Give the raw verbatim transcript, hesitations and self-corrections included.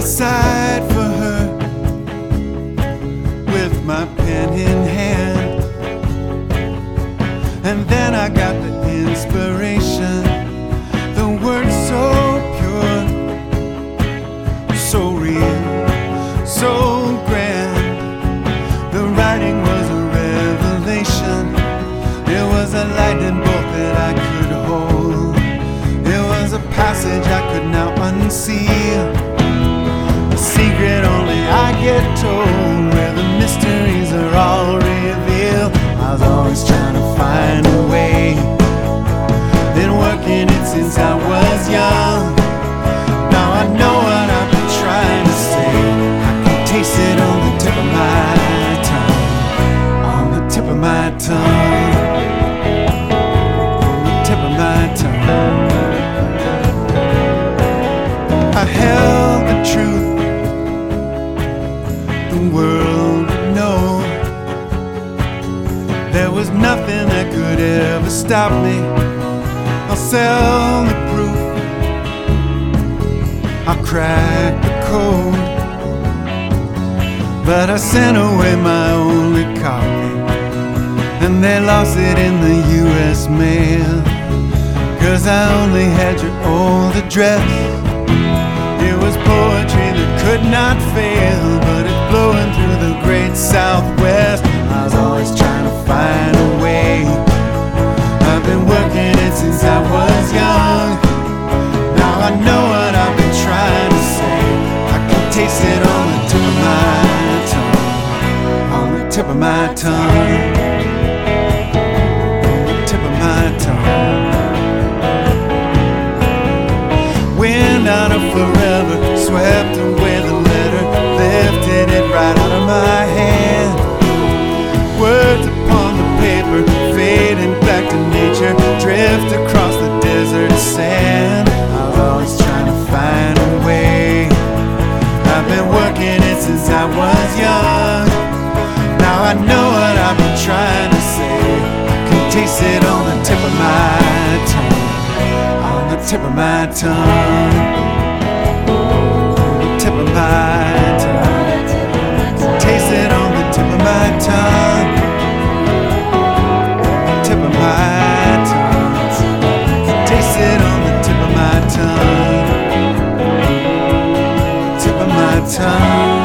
aside for her with my pen in hand. And then I got the inspiration, the words so pure, so real, so grand. The writing was a revelation. It was a lightning bolt that I could hold. It was a passage I could now unseal, a secret only I get told, where the mysteries are all revealed. I was always trying to find a way, been working it since I was young. Now I know what I've been trying to say. I can taste it on the tip of my tongue, on the tip of my tongue, on the tip of my tongue. I held the truth the world would know. There was nothing that could ever stop me. I'll sell the proof, I'll crack the code. But I sent away my only copy, and they lost it in the U S mail, 'cause I only had your old address. It was poetry that could not fail, but it's blowing through the great Southwest. I was always trying to find a way. I've been working it since I was young. Now I know what I've been trying to say. I can taste it on the tip of my tongue, on the tip of my tongue, on the tip of my tongue. Wind out of forever swept away the letter, lifted it right out of my hand. Words upon the paper, fading back to nature, drift across the desert sand. I was always trying to find a way. I've been working it since I was young. Now I know what I've been trying to say. I can taste it on the tip of my tongue, on the tip of my tongue, on the tip of my tongue. Taste it on the tip of my tongue, tip of my tongue. Taste it on the tip of my tongue, tip of my tongue.